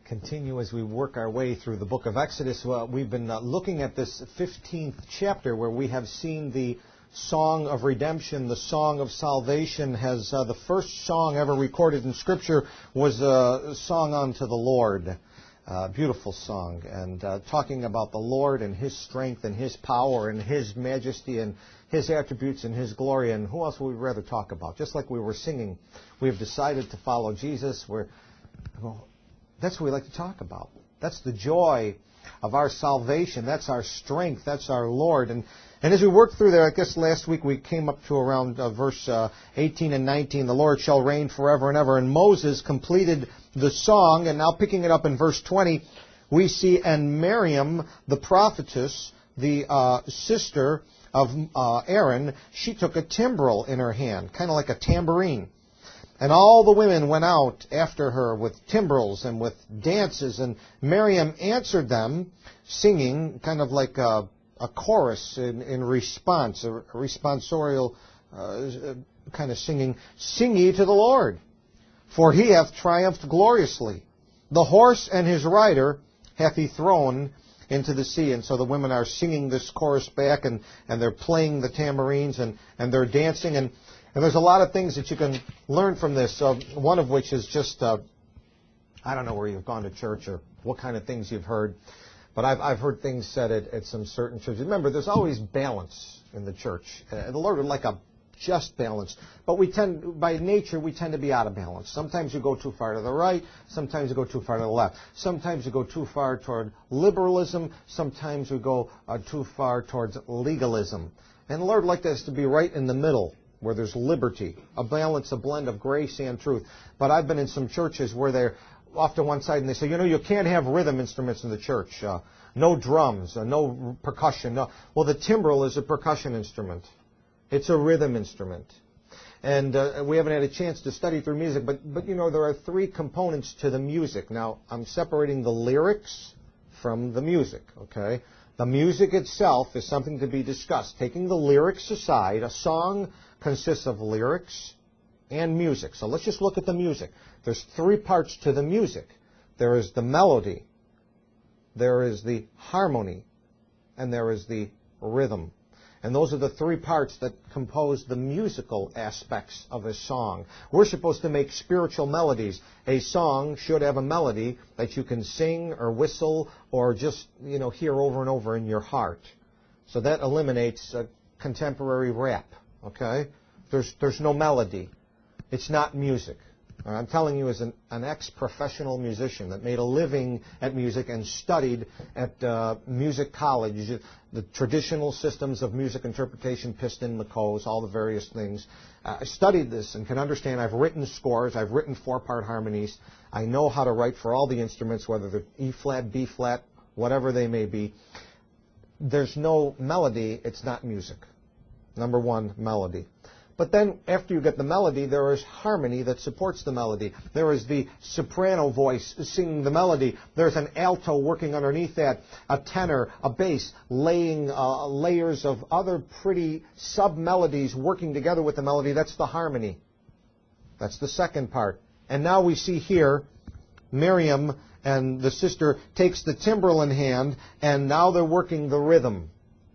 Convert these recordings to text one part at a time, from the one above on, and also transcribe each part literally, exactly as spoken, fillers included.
continue as we work our way through the book of Exodus. Well, we've been uh, looking at this fifteenth chapter where we have seen the song of redemption, the song of salvation. Has uh, the first song ever recorded in Scripture was a song unto the Lord. Uh, beautiful song, and uh, talking about the Lord and His strength and His power and His majesty and His attributes and His glory. And who else would we rather talk about? Just like we were singing, we have decided to follow Jesus. We're, well, that's what we like to talk about. That's the joy of our salvation. That's our strength. That's our Lord. And and as we worked through there, I guess last week we came up to around uh, verse uh, eighteen and nineteen. The Lord shall reign forever and ever. And Moses completed the song. And now picking it up in verse twenty, we see, and Miriam, the prophetess, the uh, sister of uh, Aaron, she took a timbrel in her hand, kind of like a tambourine. And all the women went out after her with timbrels and with dances. And Miriam answered them, singing kind of like a, a chorus in, in response, a responsorial uh, kind of singing. Sing ye to the Lord, for He hath triumphed gloriously. The horse and his rider hath He thrown into the sea. And so the women are singing this chorus back, and, and they're playing the tambourines, and, and they're dancing. And And there's a lot of things that you can learn from this, uh, one of which is just, uh, I don't know where you've gone to church or what kind of things you've heard, but I've, I've heard things said at, at some certain churches. Remember, there's always balance in the church. Uh, the Lord would like a just balance, but we tend, by nature, we tend to be out of balance. Sometimes you go too far to the right, sometimes you go too far to the left. Sometimes you go too far toward liberalism, sometimes we go uh, too far towards legalism. And the Lord would like us to be right in the middle, where there's liberty, a balance, a blend of grace and truth. But I've been in some churches where they're off to one side and they say, you know, you can't have rhythm instruments in the church. Uh, no drums, uh, no percussion. No. Well, the timbrel is a percussion instrument. It's a rhythm instrument. And uh, we haven't had a chance to study through music, but, but, you know, there are three components to the music. Now, I'm separating the lyrics from the music, okay? The music itself is something to be discussed. Taking the lyrics aside, a song consists of lyrics and music. So let's just look at the music. There's three parts to the music. There is the melody, there is the harmony, and there is the rhythm. And those are the three parts that compose the musical aspects of a song. We're supposed to make spiritual melodies. A song should have a melody that you can sing or whistle or just, you know, hear over and over in your heart. So that eliminates uh, contemporary rap. Okay? There's there's no melody. It's not music. I'm telling you as an, an ex-professional musician that made a living at music and studied at uh, music college, the traditional systems of music interpretation, Piston, Makos, all the various things. Uh, I studied this and can understand. I've written scores. I've written four-part harmonies. I know how to write for all the instruments, whether they're E-flat, B-flat, whatever they may be. There's no melody. It's not music. Number one, melody. But then after you get the melody, there is harmony that supports the melody. There is the soprano voice singing the melody. There's an alto working underneath that, a tenor, a bass, laying uh, layers of other pretty sub-melodies working together with the melody. That's the harmony. That's the second part. And now we see here Miriam and the sister takes the timbrel in hand, and now they're working the rhythm.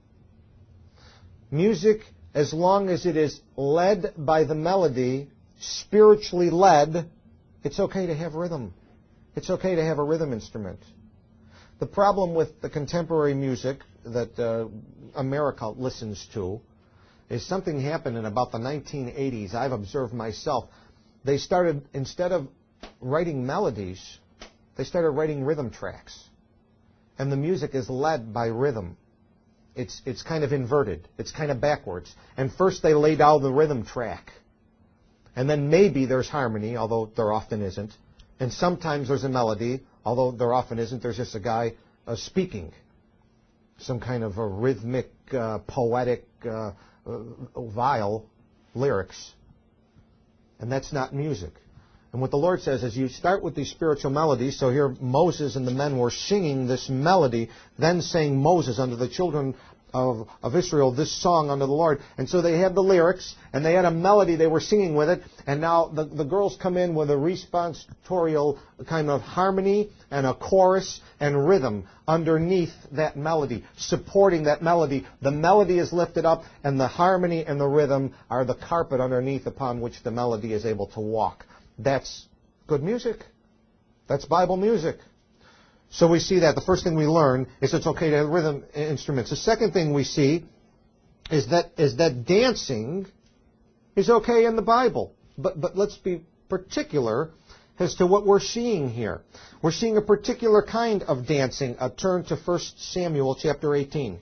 Music, as long as it is led by the melody, spiritually led, it's okay to have rhythm. It's okay to have a rhythm instrument. The problem with the contemporary music that uh, America listens to is something happened in about the nineteen eighties. I've observed myself. They started, instead of writing melodies, they started writing rhythm tracks. And the music is led by rhythm. It's it's kind of inverted. It's kind of backwards. And first they lay down the rhythm track. And then maybe there's harmony, although there often isn't. And sometimes there's a melody, although there often isn't. There's just a guy uh, speaking. Some kind of a rhythmic, uh, poetic, uh, uh, vile lyrics. And that's not music. And what the Lord says is you start with these spiritual melodies. So here Moses and the men were singing this melody. Then sang Moses unto the children of, of Israel this song unto the Lord. And so they had the lyrics, and they had a melody they were singing with it, and now the, the girls come in with a responsorial kind of harmony and a chorus and rhythm underneath that melody, supporting that melody. The melody is lifted up, and the harmony and the rhythm are the carpet underneath upon which the melody is able to walk. That's good music. That's Bible music. So we see that. The first thing we learn is it's okay to have rhythm instruments. The second thing we see is that is that dancing is okay in the Bible. But but let's be particular as to what we're seeing here. We're seeing a particular kind of dancing. Uh, turn to First Samuel chapter eighteen.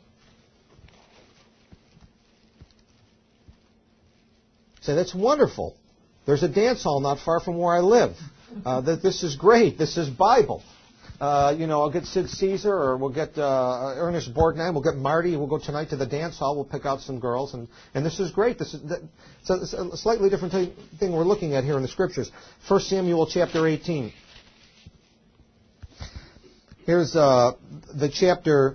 Say, that's wonderful. There's a dance hall not far from where I live. Uh, that this is great. This is Bible. Uh, you know, I'll get Sid Caesar, or we'll get uh, Ernest Borgnine, we'll get Marty, we'll go tonight to the dance hall, we'll pick out some girls, and, and this is great. This is that, so it's a slightly different thing we're looking at here in the Scriptures. First Samuel chapter eighteen. Here's uh, the chapter,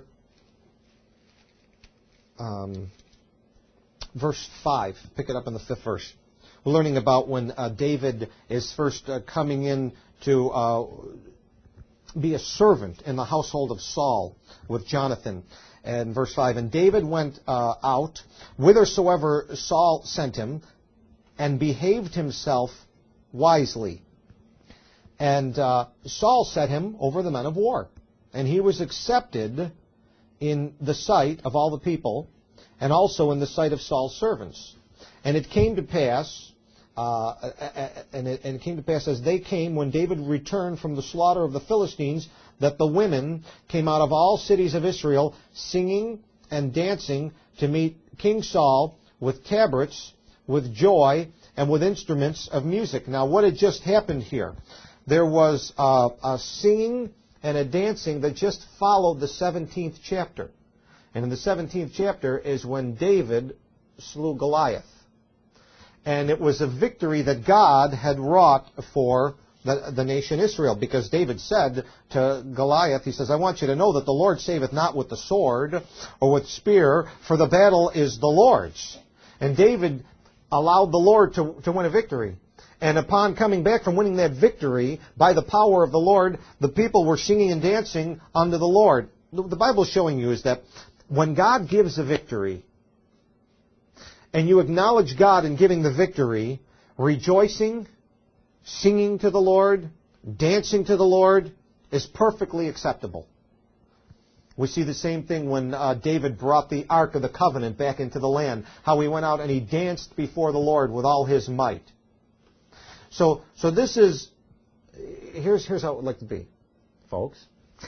um, verse five. Pick it up in the fifth verse. We're learning about when uh, David is first uh, coming in to Uh, be a servant in the household of Saul with Jonathan. And verse five, and David went uh, out whithersoever Saul sent him, and behaved himself wisely. And uh, Saul set him over the men of war. And he was accepted in the sight of all the people, and also in the sight of Saul's servants. And it came to pass, Uh, and, it, and it came to pass as they came, when David returned from the slaughter of the Philistines, that the women came out of all cities of Israel, singing and dancing to meet King Saul with tabrets, with joy, and with instruments of music. Now, what had just happened here? There was uh, a singing and a dancing that just followed the seventeenth chapter. And in the seventeenth chapter is when David slew Goliath. And it was a victory that God had wrought for the, the nation Israel, because David said to Goliath, he says, I want you to know that the Lord saveth not with the sword or with spear, for the battle is the Lord's. And David allowed the Lord to, to win a victory. And upon coming back from winning that victory, by the power of the Lord, the people were singing and dancing unto the Lord. The Bible is showing you is that when God gives a victory, and you acknowledge God in giving the victory, rejoicing, singing to the Lord, dancing to the Lord, is perfectly acceptable. We see the same thing when uh, David brought the Ark of the Covenant back into the land, how he went out and he danced before the Lord with all his might. So, so this is, here's, here's how it would like to be, folks.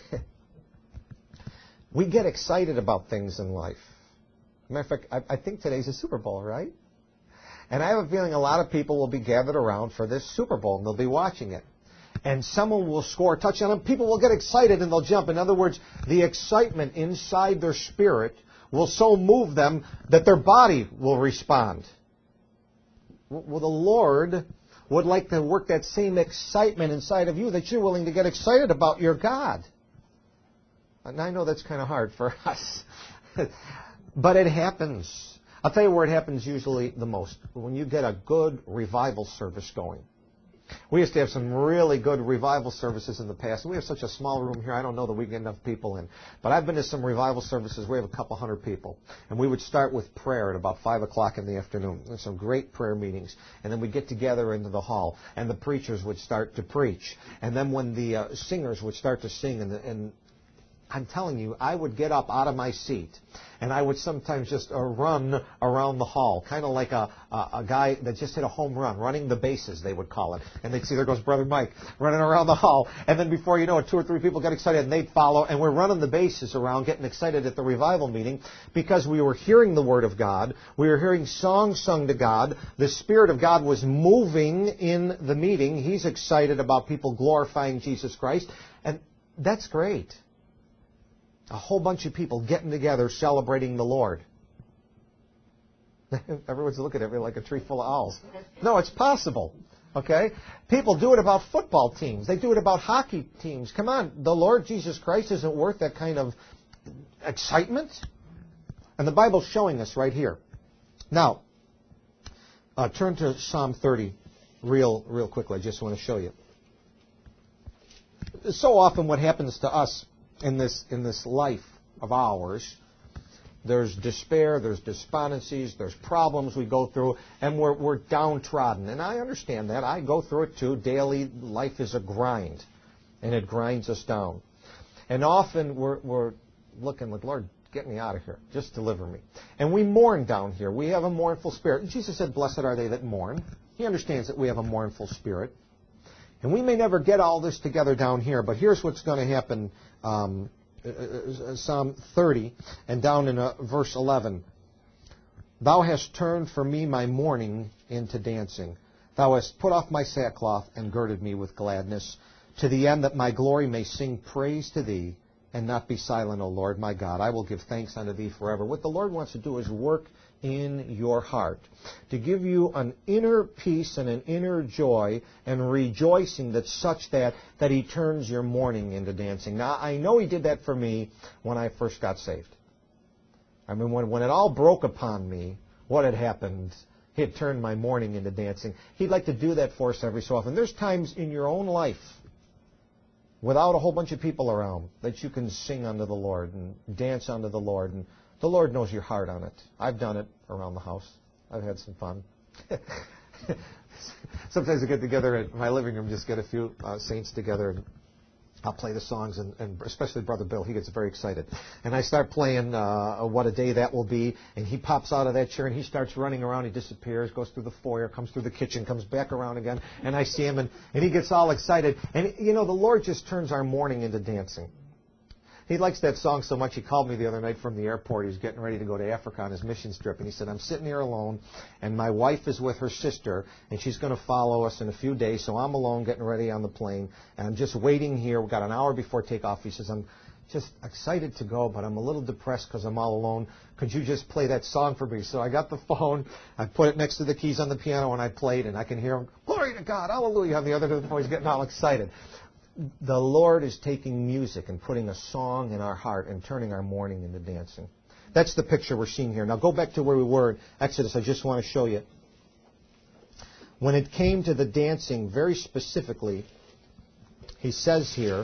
We get excited about things in life. Matter of fact, I, I think today's the Super Bowl, right? And I have a feeling a lot of people will be gathered around for this Super Bowl, and they'll be watching it. And someone will score a touchdown, and people will get excited, and they'll jump. In other words, the excitement inside their spirit will so move them that their body will respond. Well, the Lord would like to work that same excitement inside of you, that you're willing to get excited about your God. And I know that's kind of hard for us. But it happens. I'll tell you where it happens usually the most. When you get a good revival service going. We used to have some really good revival services in the past. We have such a small room here, I don't know that we get enough people in. But I've been to some revival services, we have a couple hundred people. And we would start with prayer at about five o'clock in the afternoon. There's some great prayer meetings. And then we'd get together into the hall. And the preachers would start to preach. And then when the uh, singers would start to sing, and, the, and I'm telling you, I would get up out of my seat, and I would sometimes just uh, run around the hall, kind of like a, a, a guy that just hit a home run, running the bases, they would call it. And they'd see, there goes Brother Mike, running around the hall. And then before you know it, two or three people got excited, and they'd follow, and we're running the bases around, getting excited at the revival meeting, because we were hearing the Word of God, we were hearing songs sung to God, the Spirit of God was moving in the meeting, He's excited about people glorifying Jesus Christ, and that's great. A whole bunch of people getting together celebrating the Lord. Everyone's looking at me like a tree full of owls. No, it's possible. Okay? People do it about football teams. They do it about hockey teams. Come on, the Lord Jesus Christ isn't worth that kind of excitement. And the Bible's showing us right here. Now, uh, turn to Psalm thirty real, real quickly. I just want to show you. So often what happens to us in this, in this life of ours, there's despair, there's despondencies, there's problems we go through, and we're, we're downtrodden. And I understand that. I go through it too. Daily life is a grind, and it grinds us down. And often we're, we're looking like, Lord, get me out of here. Just deliver me. And we mourn down here. We have a mournful spirit. And Jesus said, blessed are they that mourn. He understands that we have a mournful spirit. And we may never get all this together down here, but here's what's going to happen. Um, Psalm thirty, and down in uh, verse eleven. Thou hast turned for me my mourning into dancing. Thou hast put off my sackcloth and girded me with gladness, to the end that my glory may sing praise to thee, and not be silent, O Lord my God. I will give thanks unto thee forever. What the Lord wants to do is work in your heart, to give you an inner peace and an inner joy and rejoicing that's such that, that He turns your mourning into dancing. Now, I know He did that for me when I first got saved. I mean, when, when it all broke upon me, what had happened, He had turned my mourning into dancing. He'd like to do that for us every so often. There's times in your own life, without a whole bunch of people around, that you can sing unto the Lord and dance unto the Lord. And the Lord knows your heart on it. I've done it around the house. I've had some fun. Sometimes I get together at my living room, just get a few uh, saints together, and I'll play the songs, and, and especially Brother Bill, he gets very excited. And I start playing uh, What a Day That Will Be, and he pops out of that chair, and he starts running around. He disappears, goes through the foyer, comes through the kitchen, comes back around again, and I see him, and, and he gets all excited. And, you know, the Lord just turns our mourning into dancing. He likes that song so much, he called me the other night from the airport. He was getting ready to go to Africa on his mission trip. And he said, I'm sitting here alone, and my wife is with her sister, and she's going to follow us in a few days. So I'm alone getting ready on the plane, and I'm just waiting here. We've got an hour before takeoff. He says, I'm just excited to go, but I'm a little depressed because I'm all alone. Could you just play that song for me? So I got the phone, I put it next to the keys on the piano, and I played, and I can hear him, glory to God, hallelujah, on the other end of the phone. He's getting all excited. The Lord is taking music and putting a song in our heart and turning our mourning into dancing. That's the picture we're seeing here. Now go back to where we were in Exodus. I just want to show you. When it came to the dancing, very specifically, he says here,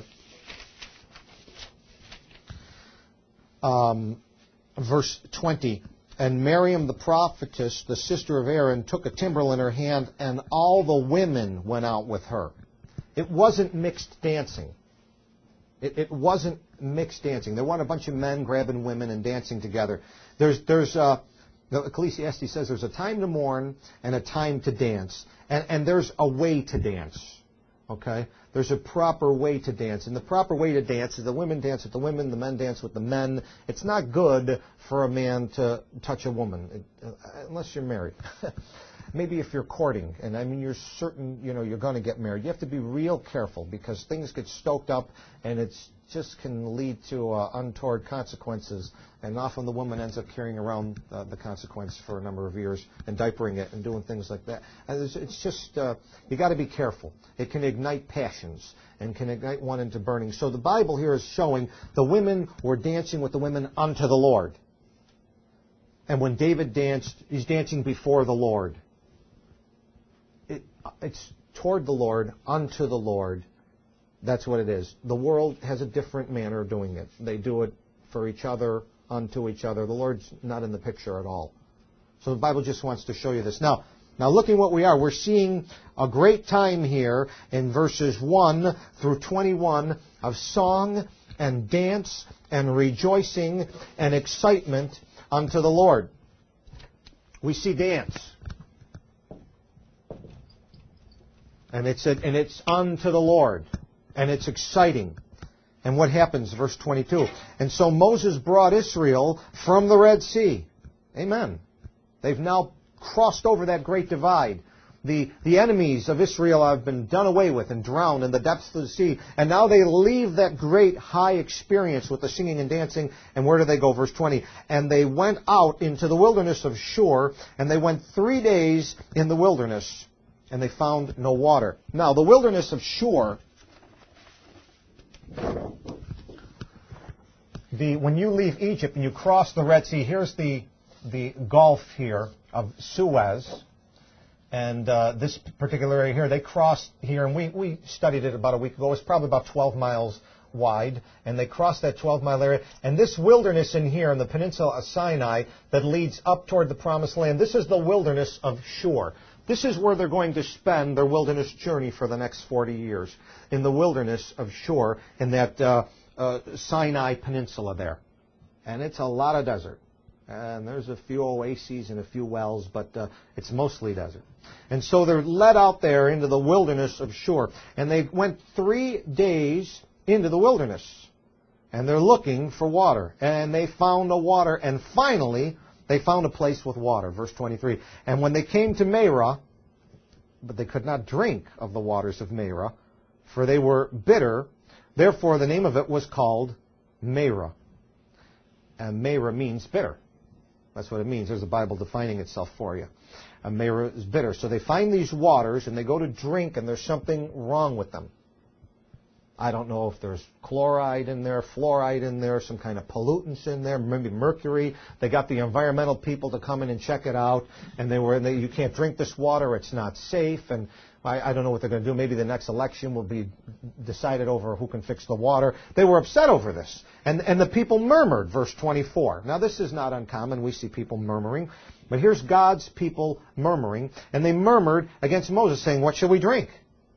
um, verse twenty, and Miriam the prophetess, the sister of Aaron, took a timbrel in her hand, and all the women went out with her. It wasn't mixed dancing. It, it wasn't mixed dancing. There weren't a bunch of men grabbing women and dancing together. There's, there's, uh, Ecclesiastes says there's a time to mourn and a time to dance, and, and there's a way to dance. Okay, there's a proper way to dance, and the proper way to dance is the women dance with the women, the men dance with the men. It's not good for a man to touch a woman, it, uh, unless you're married. Maybe if you're courting, and I mean you're certain, you know, you're going to get married, you have to be real careful because things get stoked up, and it just can lead to uh, untoward consequences. And often the woman ends up carrying around uh, the consequence for a number of years and diapering it and doing things like that. And it's, it's just uh, you got to be careful. It can ignite passions and can ignite one into burning. So the Bible here is showing the women were dancing with the women unto the Lord. And when David danced, he's dancing before the Lord. It, it's toward the Lord, unto the Lord. That's what it is. The world has a different manner of doing it. They do it for each other, unto each other. The Lord's not in the picture at all. So the Bible just wants to show you this. Now, now looking what we are, we're seeing a great time here in verses one through twenty-one of song and dance and rejoicing and excitement unto the Lord. We see dance. And it's, a, and it's unto the Lord. And it's exciting. And what happens? Verse twenty-two. And so Moses brought Israel from the Red Sea. Amen. They've now crossed over that great divide. The, the enemies of Israel have been done away with and drowned in the depths of the sea. And now they leave that great high experience with the singing and dancing. And where do they go? Verse twenty. And they went out into the wilderness of Shur. And they went three days in the wilderness. And they found no water. Now, the wilderness of Shur, the when you leave Egypt and you cross the Red Sea, here's the the Gulf here of Suez, and uh, this particular area here, they crossed here, and we, we studied it about a week ago. It's probably about twelve miles wide, and they crossed that twelve mile area. And this wilderness in here in the peninsula of Sinai that leads up toward the Promised Land, this is the wilderness of Shur. This is where they're going to spend their wilderness journey for the next forty years, in the wilderness of Shur, in that uh, uh, Sinai peninsula there. And it's a lot of desert. And there's a few oases and a few wells, but uh, it's mostly desert. And so they're led out there into the wilderness of Shur. And they went three days into the wilderness. And they're looking for water. And they found a water. And finally, they found a place with water. Verse twenty-three. And when they came to Marah, but they could not drink of the waters of Marah, for they were bitter. Therefore, the name of it was called Marah. And Marah means bitter. That's what it means. There's a Bible defining itself for you. And Marah is bitter. So they find these waters, and they go to drink, and there's something wrong with them. I don't know if there's chloride in there, fluoride in there, some kind of pollutants in there, maybe mercury. They got the environmental people to come in and check it out, and they were, they, you can't drink this water, it's not safe, and I, I don't know what they're going to do. Maybe the next election will be decided over who can fix the water. They were upset over this, and, and the people murmured, verse twenty-four. Now this is not uncommon. We see people murmuring, but here's God's people murmuring, and they murmured against Moses, saying, what shall we drink?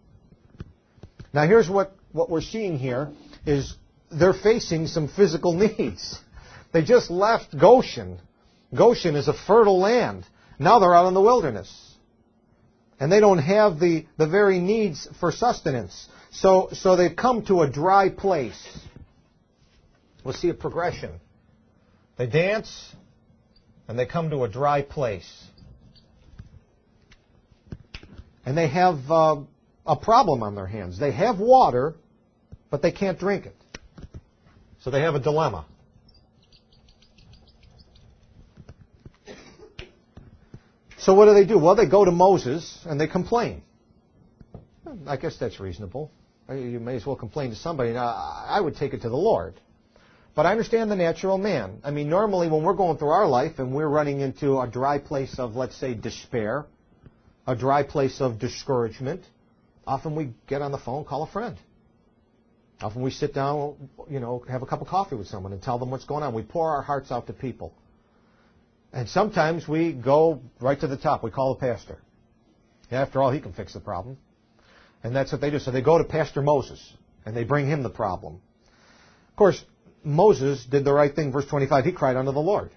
Now here's what What we're seeing here is they're facing some physical needs. They just left Goshen. Goshen is a fertile land. Now they're out in the wilderness. And they don't have the, the very needs for sustenance. So, so they've come to a dry place. We'll see a progression. They dance, and they come to a dry place. And they have uh, a problem on their hands. They have water, but they can't drink it. So they have a dilemma. So what do they do? Well, they go to Moses and they complain. I guess that's reasonable. You may as well complain to somebody. Now, I would take it to the Lord. But I understand the natural man. I mean, normally when we're going through our life and we're running into a dry place of, let's say, despair, a dry place of discouragement, often we get on the phone, call a friend. Often we sit down, you know, have a cup of coffee with someone and tell them what's going on. We pour our hearts out to people. And sometimes we go right to the top. We call the pastor. After all, he can fix the problem. And that's what they do. So they go to Pastor Moses, and they bring him the problem. Of course, Moses did the right thing. Verse twenty-five, he cried unto the Lord.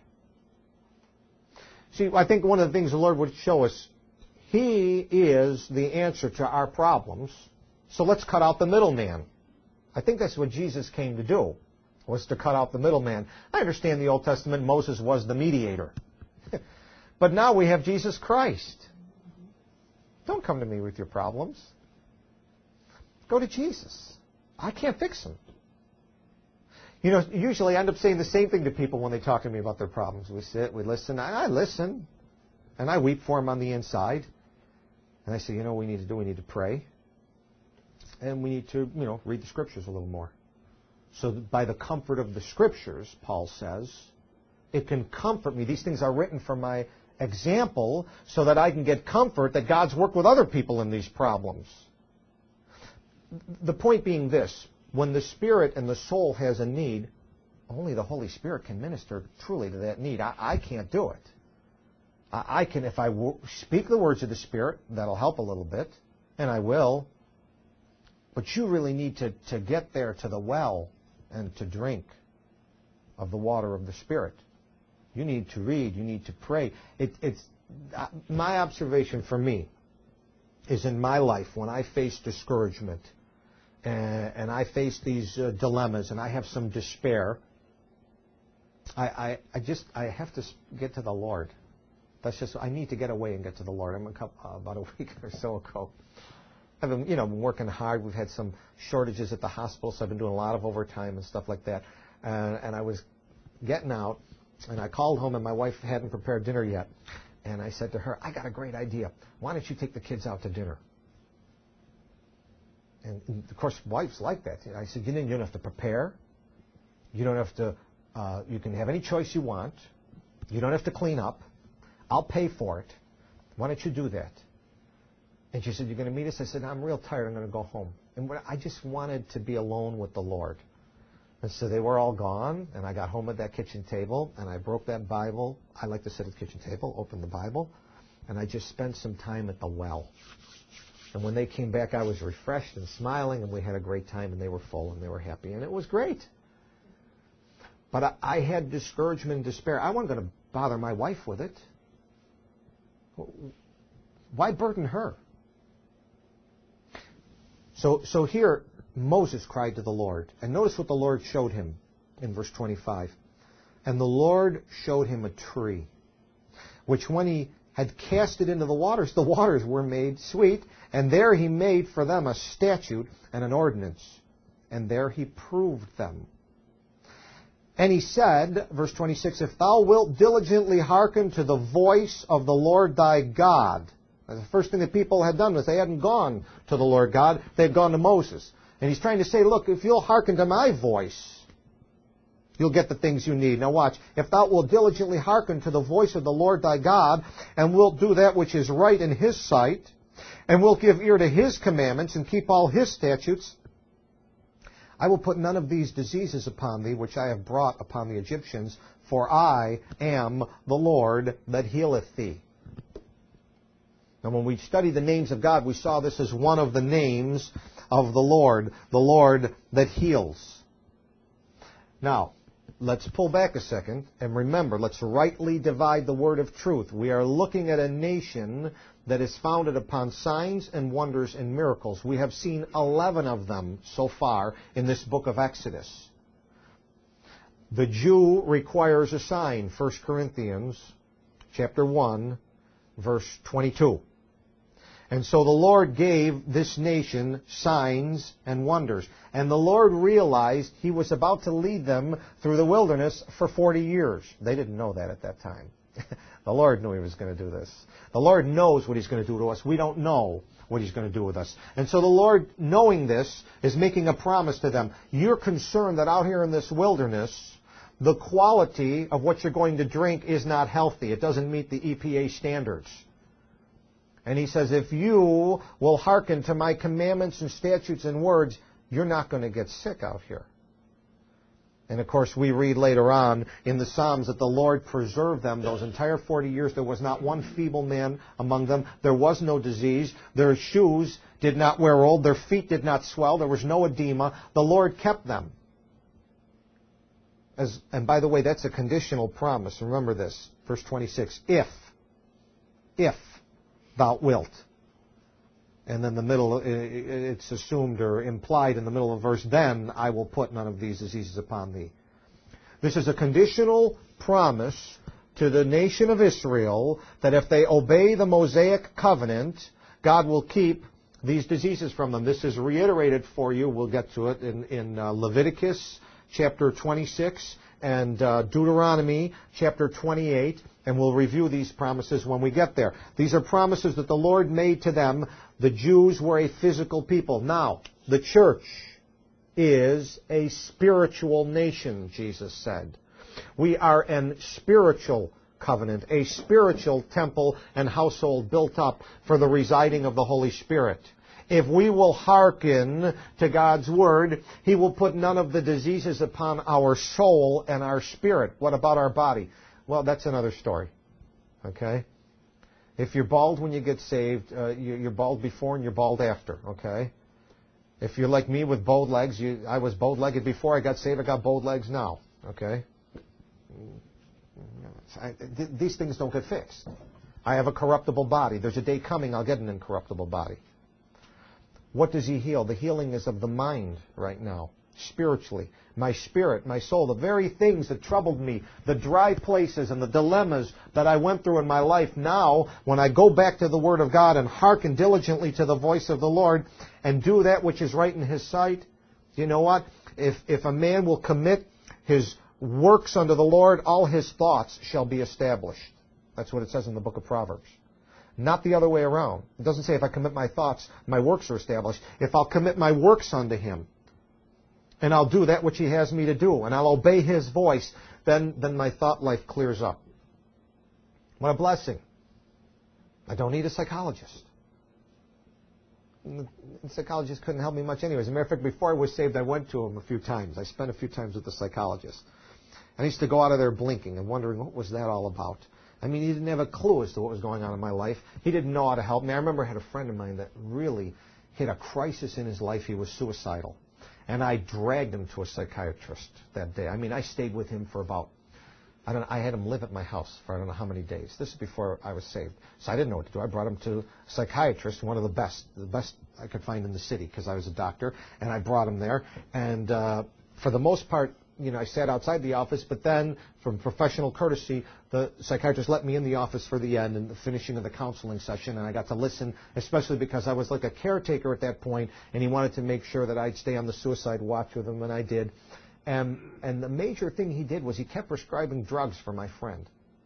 See, I think one of the things the Lord would show us, He is the answer to our problems. So let's cut out the middleman. I think that's what Jesus came to do, was to cut out the middleman. I understand the Old Testament, Moses was the mediator. But now we have Jesus Christ. Don't come to me with your problems. Go to Jesus. I can't fix them. You know, usually I end up saying the same thing to people when they talk to me about their problems. We sit, we listen. I, I listen, and I weep for them on the inside. And I say, you know what we need to do? We need to pray. And we need to, you know, read the Scriptures a little more. So that by the comfort of the Scriptures, Paul says, it can comfort me. These things are written for my example so that I can get comfort that God's worked with other people in these problems. The point being this, when the Spirit and the soul has a need, only the Holy Spirit can minister truly to that need. I, I can't do it. I, I can, if I w- speak the words of the Spirit, that'll help a little bit, and I will. But you really need to, to get there to the well and to drink of the water of the Spirit. You need to read. You need to pray. It, it's uh, my observation for me is in my life when I face discouragement and, and I face these uh, dilemmas and I have some despair, I, I, I just I have to get to the Lord. That's just I need to get away and get to the Lord. I'm a couple, uh, about a week or so ago. I've been, you know, been working hard. We've had some shortages at the hospital, so I've been doing a lot of overtime and stuff like that. And, and I was getting out, and I called home, and my wife hadn't prepared dinner yet. And I said to her, I got a great idea. Why don't you take the kids out to dinner? And, and of course, wives like that. I said, you don't have to prepare. You don't have to Uh, you can have any choice you want. You don't have to clean up. I'll pay for it. Why don't you do that? And she said, you're going to meet us? I said, I'm real tired. I'm going to go home. And what, I just wanted to be alone with the Lord. And so they were all gone, and I got home at that kitchen table, and I broke that Bible. I like to sit at the kitchen table, open the Bible, and I just spent some time at the well. And when they came back, I was refreshed and smiling, and we had a great time, and they were full, and they were happy, and it was great. But I, I had discouragement and despair. I wasn't going to bother my wife with it. Why burden her? So, so here, Moses cried to the Lord. And notice what the Lord showed him in verse twenty-five. And the Lord showed him a tree, which when he had cast it into the waters, the waters were made sweet. And there he made for them a statute and an ordinance. And there he proved them. And he said, verse twenty-six, if thou wilt diligently hearken to the voice of the Lord thy God. The first thing that people had done was they hadn't gone to the Lord God, they had gone to Moses. And he's trying to say, look, if you'll hearken to my voice, you'll get the things you need. Now watch. If thou wilt diligently hearken to the voice of the Lord thy God, and wilt do that which is right in his sight, and wilt give ear to his commandments, and keep all his statutes, I will put none of these diseases upon thee, which I have brought upon the Egyptians, for I am the Lord that healeth thee. Now, when we study the names of God, we saw this as one of the names of the Lord, the Lord that heals. Now, let's pull back a second and remember, let's rightly divide the word of truth. We are looking at a nation that is founded upon signs and wonders and miracles. We have seen eleven of them so far in this book of Exodus. The Jew requires a sign, First Corinthians chapter one, verse twenty-two. And so the Lord gave this nation signs and wonders. And the Lord realized he was about to lead them through the wilderness for forty years. They didn't know that at that time. The Lord knew he was going to do this. The Lord knows what he's going to do to us. We don't know what he's going to do with us. And so the Lord, knowing this, is making a promise to them. You're concerned that out here in this wilderness, the quality of what you're going to drink is not healthy. It doesn't meet the E P A standards. And he says, if you will hearken to my commandments and statutes and words, you're not going to get sick out here. And of course, we read later on in the Psalms that the Lord preserved them those entire forty years. There was not one feeble man among them. There was no disease. Their shoes did not wear old. Their feet did not swell. There was no edema. The Lord kept them. As, and by the way, that's a conditional promise. Remember this, verse twenty-six. If, if thou wilt. And then the middle, it's assumed or implied in the middle of the verse, then I will put none of these diseases upon thee. This is a conditional promise to the nation of Israel that if they obey the Mosaic covenant, God will keep these diseases from them. This is reiterated for you, we'll get to it, in, in uh, Leviticus chapter twenty-six and uh, Deuteronomy chapter twenty-eight. And we'll review these promises when we get there. These are promises that the Lord made to them. The Jews were a physical people. Now, the church is a spiritual nation, Jesus said. We are an spiritual covenant, a spiritual temple and household built up for the residing of the Holy Spirit. If we will hearken to God's word, he will put none of the diseases upon our soul and our spirit. What about our body? Well, that's another story, okay? If you're bald when you get saved, uh, you're bald before and you're bald after, okay? If you're like me with bowed legs, you, I was bowed-legged before I got saved, I got bowed legs now, okay? I, th- these things don't get fixed. I have a corruptible body. There's a day coming I'll get an incorruptible body. What does he heal? The healing is of the mind right now, spiritually. My spirit, my soul, the very things that troubled me, the dry places and the dilemmas that I went through in my life. Now, when I go back to the Word of God and hearken diligently to the voice of the Lord and do that which is right in his sight, you know what? If, if a man will commit his works unto the Lord, all his thoughts shall be established. That's what it says in the book of Proverbs. Not the other way around. It doesn't say if I commit my thoughts, my works are established. If I'll commit my works unto him, and I'll do that which He has me to do, and I'll obey His voice, then, then my thought life clears up. What a blessing. I don't need a psychologist. The psychologist couldn't help me much anyway. As a matter of fact, before I was saved, I went to him a few times. I spent a few times with the psychologist. I used to go out of there blinking and wondering, what was that all about? I mean, he didn't have a clue as to what was going on in my life. He didn't know how to help me. I remember I had a friend of mine that really hit a crisis in his life. He was suicidal. And I dragged him to a psychiatrist that day. I mean, I stayed with him for about, I don't know, I had him live at my house for I don't know how many days. This is before I was saved. So I didn't know what to do. I brought him to a psychiatrist, one of the best, the best I could find in the city, because I was a doctor. And I brought him there. And uh, for the most part, you know, I sat outside the office, but then, from professional courtesy, the psychiatrist let me in the office for the end and the finishing of the counseling session, and I got to listen, especially because I was like a caretaker at that point, and he wanted to make sure that I'd stay on the suicide watch with him, and I did. And, and the major thing he did was he kept prescribing drugs for my friend.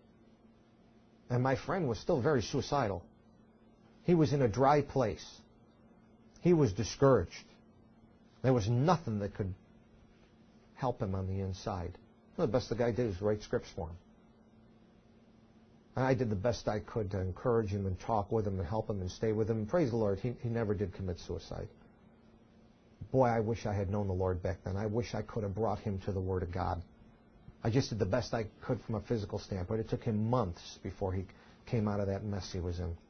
And my friend was still very suicidal. He was in a dry place. He was discouraged. There was nothing that could help him on the inside. Well, the best the guy did was write scripts for him. And I did the best I could to encourage him and talk with him and help him and stay with him. And praise the Lord, he, he never did commit suicide. Boy, I wish I had known the Lord back then. I wish I could have brought him to the Word of God. I just did the best I could from a physical standpoint. It took him months before he came out of that mess he was in.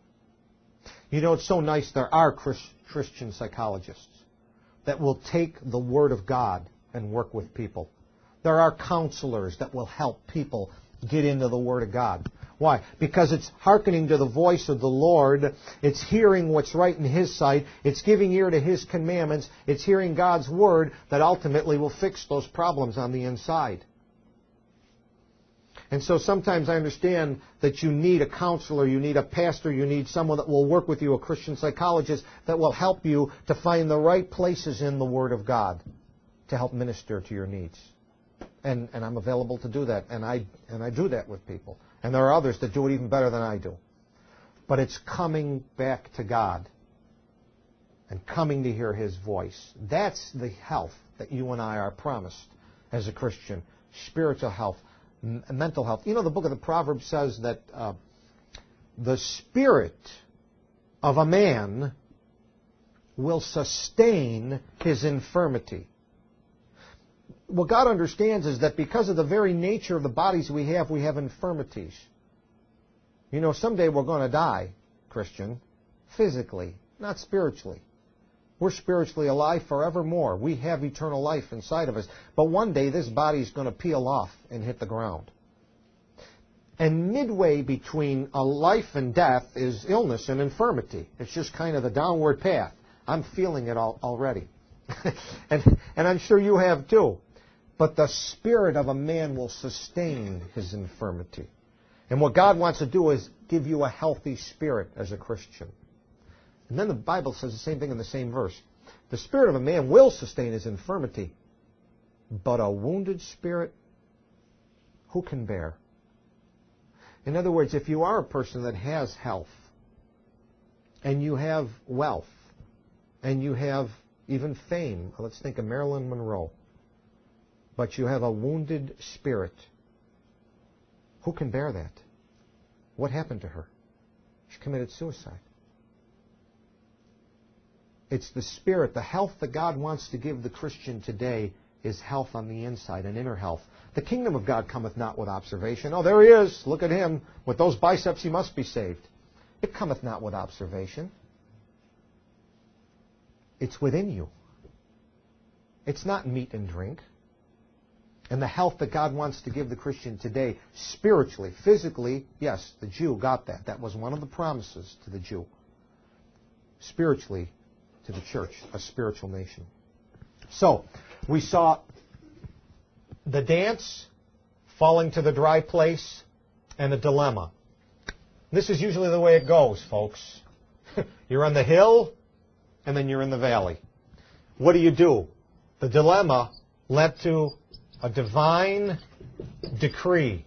You know, it's so nice there are Christian psychologists that will take the Word of God and work with people. There are counselors that will help people get into the Word of God. Why? Because it's hearkening to the voice of the Lord. It's hearing what's right in His sight. It's giving ear to His commandments. It's hearing God's Word that ultimately will fix those problems on the inside. And so sometimes I understand that you need a counselor, you need a pastor, you need someone that will work with you, a Christian psychologist, that will help you to find the right places in the Word of God to help minister to your needs. And, and I'm available to do that, and I, and I do that with people. And there are others that do it even better than I do. But it's coming back to God and coming to hear His voice. That's the health that you and I are promised as a Christian. Spiritual health, m- mental health. You know, the book of the Proverbs says that uh, the spirit of a man will sustain his infirmity. What God understands is that because of the very nature of the bodies we have, we have infirmities. You know, someday we're going to die, Christian, physically, not spiritually. We're spiritually alive forevermore. We have eternal life inside of us. But one day this body is going to peel off and hit the ground. And midway between a life and death is illness and infirmity. It's just kind of the downward path. I'm feeling it all, already. and, and I'm sure you have too. But the spirit of a man will sustain his infirmity. And what God wants to do is give you a healthy spirit as a Christian. And then the Bible says the same thing in the same verse. The spirit of a man will sustain his infirmity, but a wounded spirit, who can bear? In other words, if you are a person that has health, and you have wealth, and you have even fame, let's think of Marilyn Monroe, but you have a wounded spirit, who can bear that? What happened to her? She committed suicide. It's the spirit, the health that God wants to give the Christian today is health on the inside, and inner health. The kingdom of God cometh not with observation. Oh, there he is. Look at him. With those biceps he must be saved. It cometh not with observation. It's within you. It's not meat and drink. And the health that God wants to give the Christian today, spiritually, physically, yes, the Jew got that. That was one of the promises to the Jew. Spiritually, to the church, a spiritual nation. So, we saw the dance, falling to the dry place, and a dilemma. This is usually the way it goes, folks. You're on the hill, and then you're in the valley. What do you do? The dilemma led to a divine decree.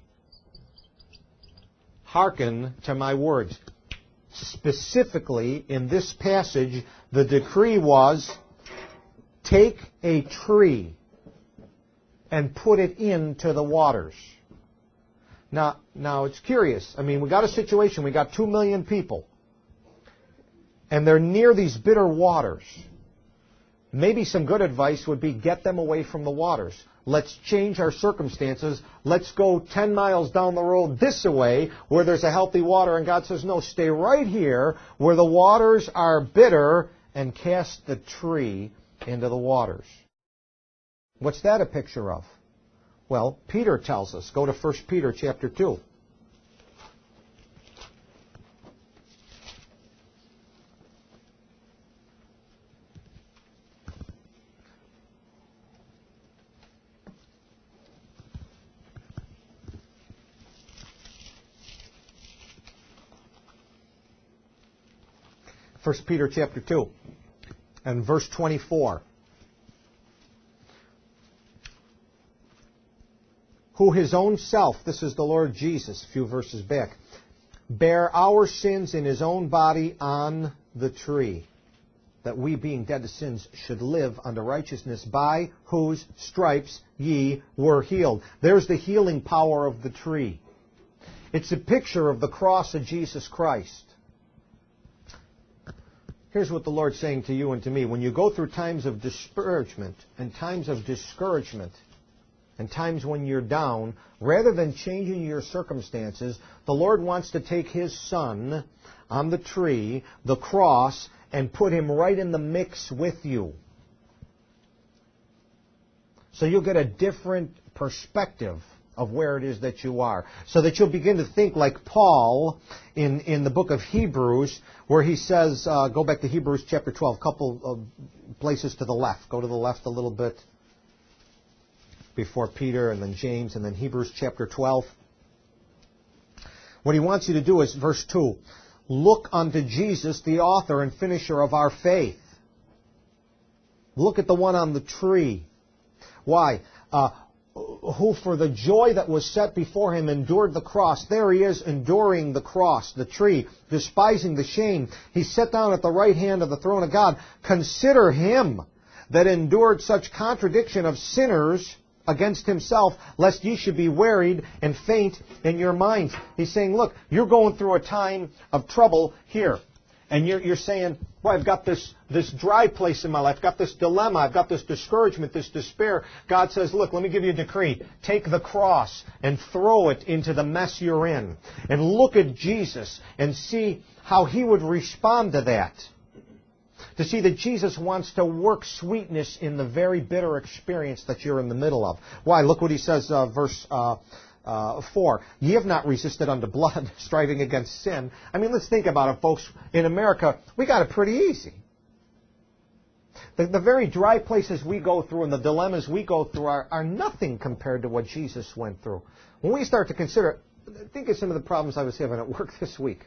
Hearken to my words. Specifically, in this passage, the decree was, take a tree and put it into the waters. Now, now it's curious. I mean, we got a situation. We got two million people. And they're near these bitter waters. Maybe some good advice would be get them away from the waters. Let's change our circumstances. Let's go ten miles down the road this way where there's a healthy water. And God says, no, stay right here where the waters are bitter and cast the tree into the waters. What's that a picture of? Well, Peter tells us. Go to First Peter chapter two. First Peter chapter two and verse twenty-four. Who his own self, this is the Lord Jesus, a few verses back, bare our sins in his own body on the tree, that we being dead to sins should live unto righteousness, by whose stripes ye were healed. There's the healing power of the tree. It's a picture of the cross of Jesus Christ. Here's what the Lord's saying to you and to me. When you go through times of discouragement and times of discouragement and times when you're down, rather than changing your circumstances, the Lord wants to take his Son on the tree, the cross, and put him right in the mix with you. So you'll get a different perspective of where it is that you are. So that you'll begin to think like Paul in, in the book of Hebrews, where he says, uh, go back to Hebrews chapter twelve, a couple of places to the left. Go to the left a little bit before Peter and then James and then Hebrews chapter twelve. What he wants you to do is, verse two, look unto Jesus, the author and finisher of our faith. Look at the one on the tree. Why? Uh, who for the joy that was set before him endured the cross. There he is, enduring the cross, the tree, despising the shame. He's set down at the right hand of the throne of God. Consider him that endured such contradiction of sinners against himself, lest ye should be wearied and faint in your minds. He's saying, look, you're going through a time of trouble here. And you're, you're saying, well, I've got this, this dry place in my life. I've got this dilemma. I've got this discouragement, this despair. God says, look, let me give you a decree. Take the cross and throw it into the mess you're in. And look at Jesus and see how he would respond to that. To see that Jesus wants to work sweetness in the very bitter experience that you're in the middle of. Why? Look what he says, uh, verse uh, uh, four. Ye have not resisted unto blood, striving against sin. I mean, let's think about it, folks. In America, we got it pretty easy. The, the very dry places we go through and the dilemmas we go through are, are nothing compared to what Jesus went through. When we start to consider, think of some of the problems I was having at work this week.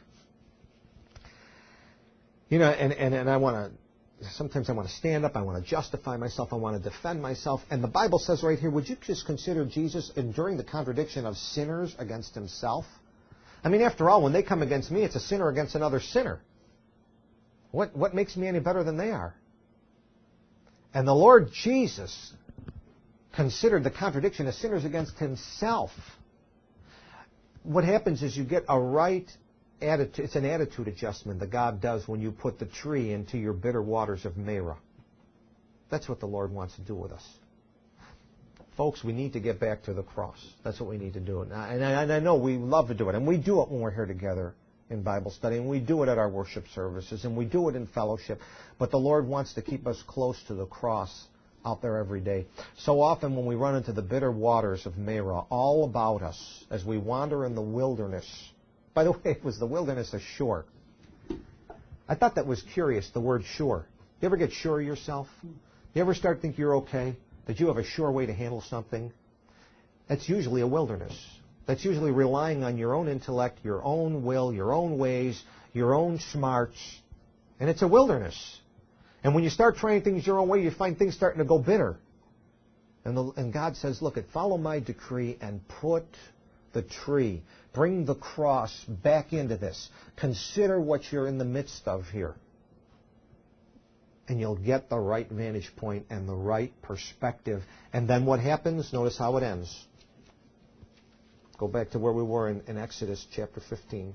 You know, and, and, and I want to, sometimes I want to stand up, I want to justify myself, I want to defend myself. And the Bible says right here, would you just consider Jesus enduring the contradiction of sinners against himself? I mean, after all, when they come against me, it's a sinner against another sinner. What, what makes me any better than they are? And the Lord Jesus considered the contradiction of sinners against himself. What happens is you get a right attitude. It's an attitude adjustment that God does when you put the tree into your bitter waters of Marah. That's what the Lord wants to do with us. Folks, we need to get back to the cross. That's what we need to do. And I, and I know we love to do it. And we do it when we're here together in Bible study. And we do it at our worship services. And we do it in fellowship. But the Lord wants to keep us close to the cross out there every day. So often when we run into the bitter waters of Marah, all about us as we wander in the wilderness. By the way, it was the wilderness of Shur. I thought that was curious, the word sure. You ever get sure of yourself? You ever start to think you're okay? That you have a sure way to handle something? That's usually a wilderness. That's usually relying on your own intellect, your own will, your own ways, your own smarts. And it's a wilderness. And when you start trying things your own way, you find things starting to go bitter. And, the, and God says, look, follow my decree and put the tree, bring the cross back into this. Consider what you're in the midst of here. and you'll get the right vantage point and the right perspective. And then what happens? Notice how it ends. Go back to where we were in, in Exodus chapter fifteen.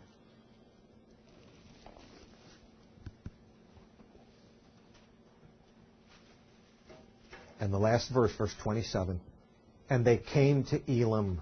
And the last verse, verse twenty-seven. And they came to Elim.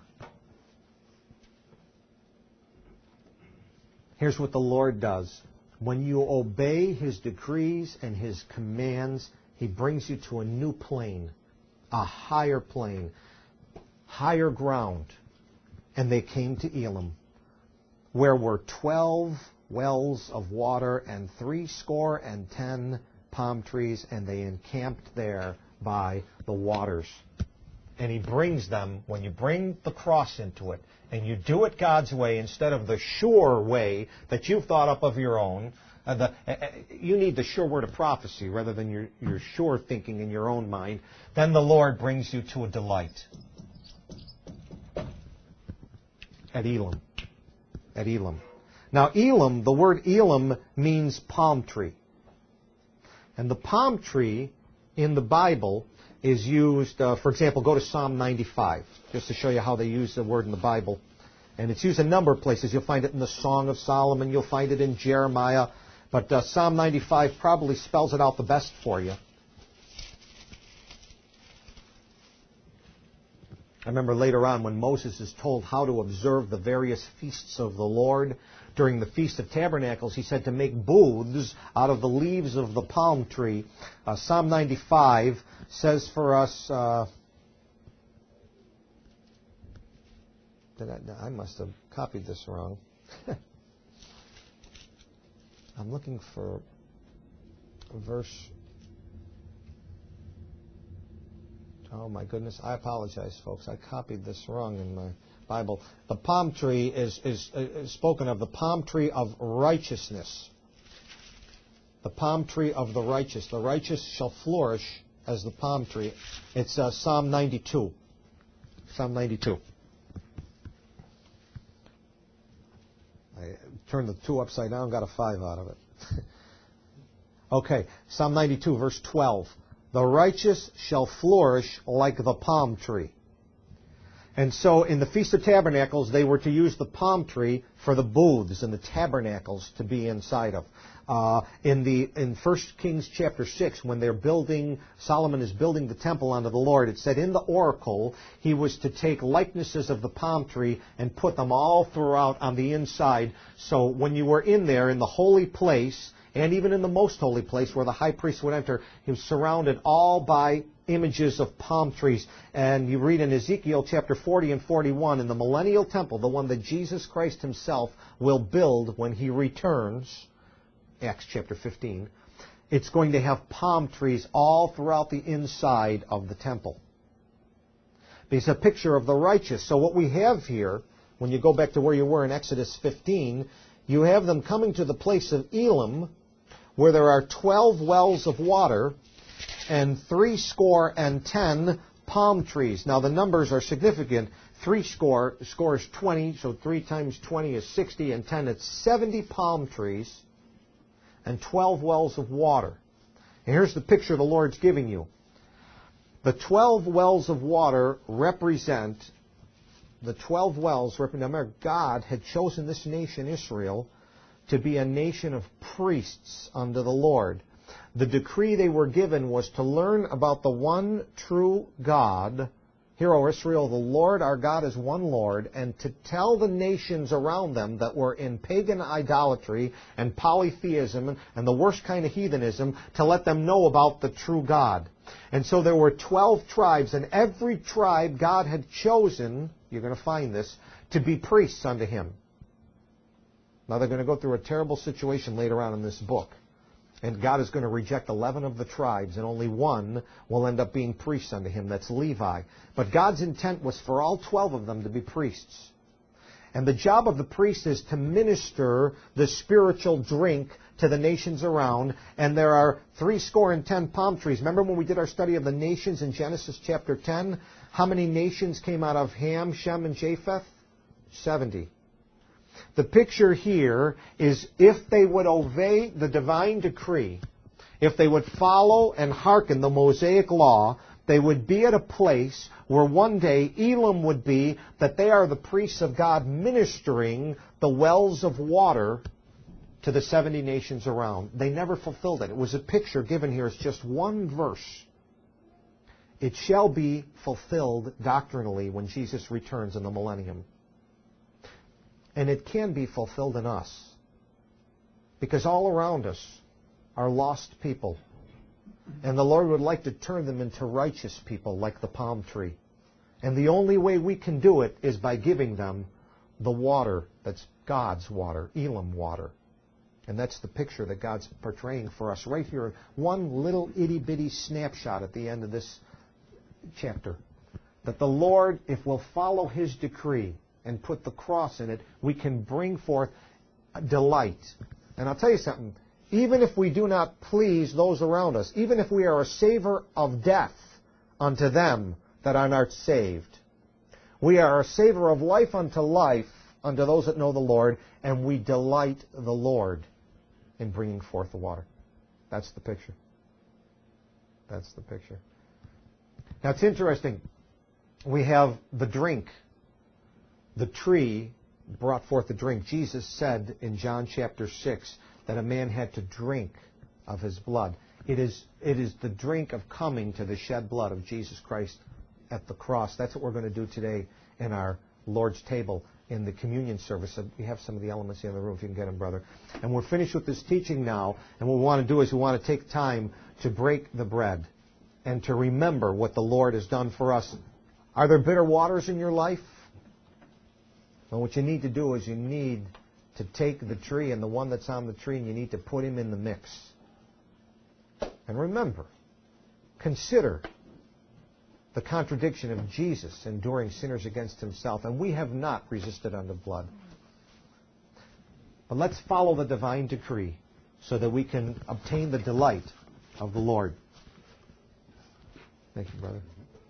Here's what the Lord does. When you obey His decrees and His commands, He brings you to a new plane, a higher plane, higher ground. And they came to Elim, where were twelve wells of water and three score and ten palm trees, and they encamped there by the waters. And He brings them, when you bring the cross into it, and you do it God's way instead of the sure way that you've thought up of your own. Uh, the, uh, you need the sure word of prophecy rather than your, your sure thinking in your own mind. Then the Lord brings you to a delight. At Elim. At Elim. Now Elim, the word Elim means palm tree. And the palm tree in the Bible is used, uh, for example, go to Psalm ninety-five, just to show you how they use the word in the Bible. And it's used a number of places. You'll find it in the Song of Solomon. You'll find it in Jeremiah. But uh, Psalm ninety-five probably spells it out the best for you. I remember later on when Moses is told how to observe the various feasts of the Lord. During the Feast of Tabernacles, he said to make booths out of the leaves of the palm tree. Uh, Psalm ninety-five says for us, uh, did I, I must have copied this wrong. I'm looking for a verse. Oh my goodness, I apologize, folks. I copied this wrong in my Bible. The palm tree is, is, is spoken of, the palm tree of righteousness. The palm tree of the righteous. The righteous shall flourish as the palm tree. It's uh, Psalm ninety-two. Psalm ninety-two. I turned the two upside down, got a five out of it. Okay, Psalm ninety-two, verse twelve. The righteous shall flourish like the palm tree. And so in the Feast of Tabernacles, they were to use the palm tree for the booths and the tabernacles to be inside of. Uh, in the in First Kings chapter six, when they're building, Solomon is building the temple unto the Lord, it said in the oracle he was to take likenesses of the palm tree and put them all throughout on the inside. So when you were in there in the holy place, and even in the most holy place where the high priest would enter, he was surrounded all by images of palm trees. And you read in Ezekiel chapter forty and forty-one, in the millennial temple, the one that Jesus Christ Himself will build when He returns, Acts chapter fifteen, it's going to have palm trees all throughout the inside of the temple. It's a picture of the righteous. So what we have here, when you go back to where you were in Exodus fifteen, you have them coming to the place of Elim, where there are twelve wells of water and three score and ten palm trees. Now the numbers are significant. Three score, score is twenty, so three times twenty is sixty, and ten, it's seventy palm trees and twelve wells of water. And here's the picture the Lord's giving you. The twelve wells of water represent, the twelve wells represent, remember, God had chosen this nation, Israel, to be a nation of priests unto the Lord. The decree they were given was to learn about the one true God. Hear, O Israel, the Lord our God is one Lord, and to tell the nations around them that were in pagan idolatry and polytheism and the worst kind of heathenism, to let them know about the true God. And so there were twelve tribes, and every tribe God had chosen, you're going to find this, to be priests unto Him. Now they're going to go through a terrible situation later on in this book. And God is going to reject eleven of the tribes, and only one will end up being priests unto Him. That's Levi. But God's intent was for all twelve of them to be priests. And the job of the priest is to minister the spiritual drink to the nations around. And there are three score and ten palm trees. Remember when we did our study of the nations in Genesis chapter ten? How many nations came out of Ham, Shem, and Japheth? Seventy. The picture here is if they would obey the divine decree, if they would follow and hearken the Mosaic law, they would be at a place where one day Elam would be that they are the priests of God ministering the wells of water to the seventy nations around. They never fulfilled it. It was a picture given here. It's just one verse. It shall be fulfilled doctrinally when Jesus returns in the millennium. And it can be fulfilled in us. Because all around us are lost people. And the Lord would like to turn them into righteous people like the palm tree. And the only way we can do it is by giving them the water that's God's water, Elam water. And that's the picture that God's portraying for us right here. One little itty-bitty snapshot at the end of this chapter. That the Lord, if we'll follow His decree and put the cross in it, we can bring forth delight. And I'll tell you something. Even if we do not please those around us, even if we are a savor of death unto them that are not saved, we are a savor of life unto life unto those that know the Lord, and we delight the Lord in bringing forth the water. That's the picture. That's the picture. Now it's interesting. We have the drink. The tree brought forth the drink. Jesus said in John chapter six that a man had to drink of his blood. It is, it is the drink of coming to the shed blood of Jesus Christ at the cross. That's what we're going to do today in our Lord's table in the communion service. We have some of the elements here in the room if you can get them, brother. And we're finished with this teaching now. And what we want to do is we want to take time to break the bread and to remember what the Lord has done for us. Are there bitter waters in your life? Well, what you need to do is you need to take the tree and the one that's on the tree and you need to put him in the mix. And remember, consider the contradiction of Jesus enduring sinners against himself. And we have not resisted unto blood. But let's follow the divine decree so that we can obtain the delight of the Lord. Thank you, brother.